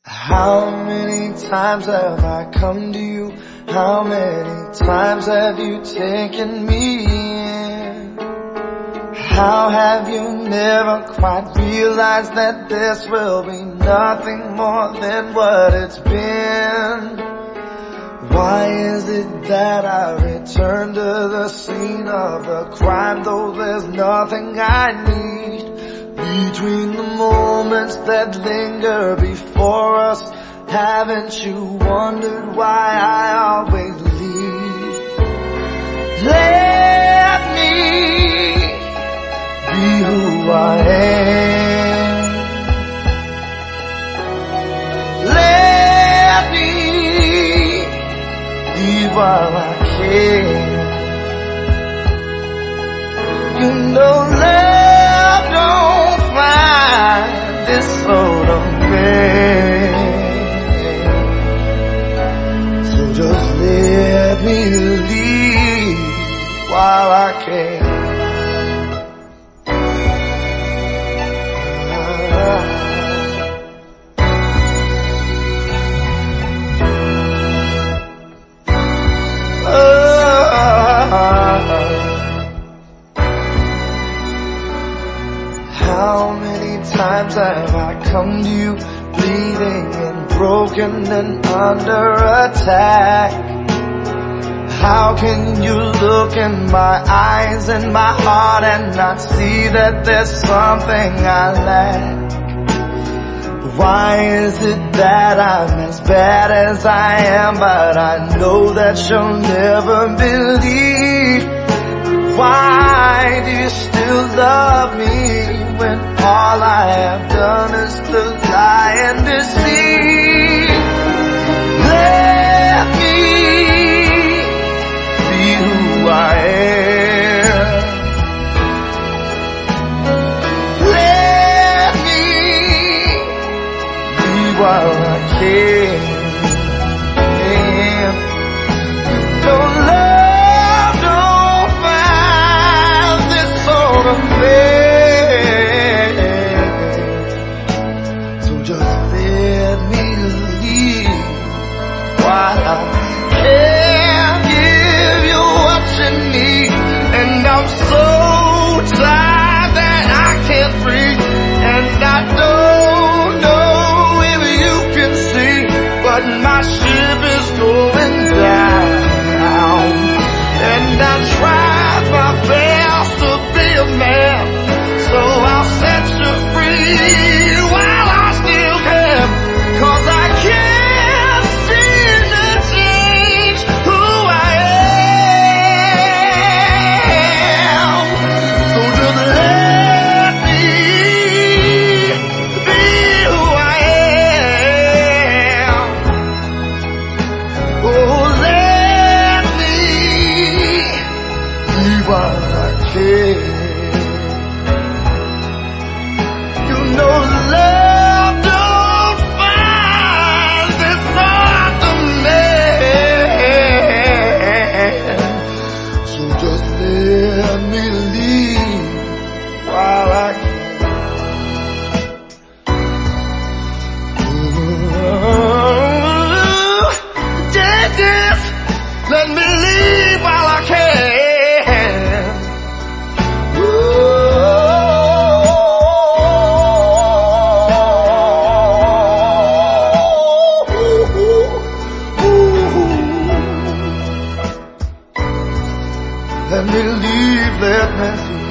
How many times have I come to you? How many times have you taken me in? How have you never quite realized that this will be nothing more than what it's been? Why is it that I return to the scene of the crime, though there's nothing I need? Between the moments that linger before us, haven't you wondered why I always leave? Let me be who I am. Let me be while I can. You know love don't find this sort of man. So just let me leave while I can. How many times have I come to you, bleeding and broken and under attack? How can you look in my eyes and my heart and not see that there's something I lack? Why is it that I'm as bad as I am, but I know that you'll never believe? Why do you still love me when all I have done is to lie and deceive? Let me be who I am. Let me be while I can. Don't love, don't find this sort of man. So just let me leave while I can give you what you need. And I'm so tired that I can't breathe. And I don't know if you can see, but my ship is going down. And I tried my best to be a man, so I'll set you free while I still can. 'Cause I can't seem to change who I am. So just let me be who I am. Oh, let me be while I can. You know love don't find this sort of man. So just let me leave while I can. Just let me leave while I can. Let me leave, let me see.